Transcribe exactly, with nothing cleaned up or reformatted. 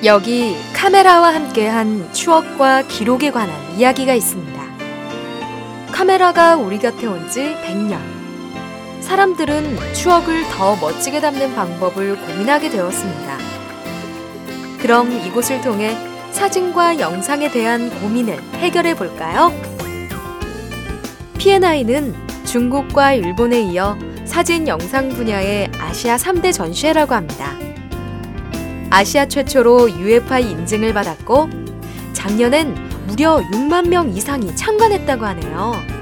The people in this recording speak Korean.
여기 카메라와 함께한 추억과 기록에 관한 이야기가 있습니다. 카메라가 우리 곁에 온 지 백 년. 사람들은 추억을 더 멋지게 담는 방법을 고민하게 되었습니다. 그럼 이곳을 통해 사진과 영상에 대한 고민을 해결해 볼까요? 피엔아이는 중국과 일본에 이어 사진 영상 분야의 아시아 삼 대 전시회라고 합니다. 아시아 최초로 유에프아이 인증을 받았고 작년엔 무려 육만 명 이상이 참관했다고 하네요.